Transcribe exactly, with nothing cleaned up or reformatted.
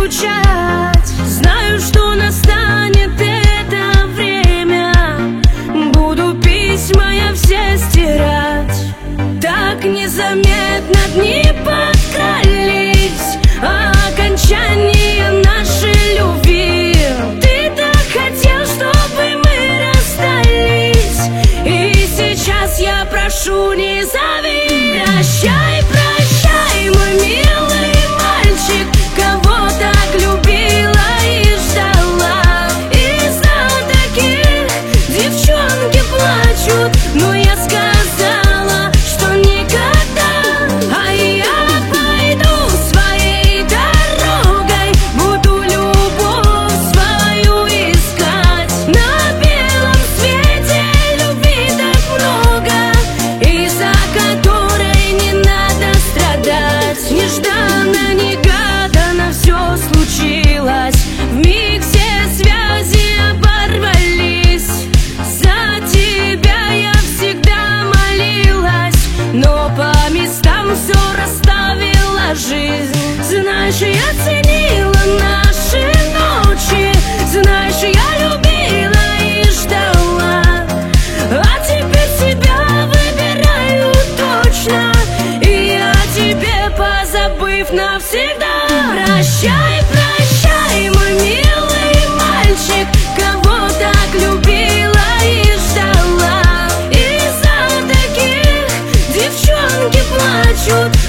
скучать. Знаю, что настанет это время, буду письма я все стирать. Так незаметно дни подкрались, а окончание нашей любви. Ты так хотел, чтобы мы расстались, и сейчас я прошу, не зови. Прощай, прощай, мой милый мальчик, кого так любила и ждала. Из-за таких девчонки плачут, но я сказала, что никогда. А я пойду своей дорогой, буду любовь свою искать. На белом свете любви так много, из-за которой не надо страдать. Нежданно, негаданно все случилось, вмиг все связи оборвались. За тебя я всегда молилась, но по местам все расставила жизнь. Знаешь, я ценила наши ночи, знаешь, я любила и ждала, а теперь себя выбираю точно, и о тебе позабыв навсегда. Прощай, прощай, мой милый мальчик, кого так любила и ждала. Из-за таких девчонки плачут,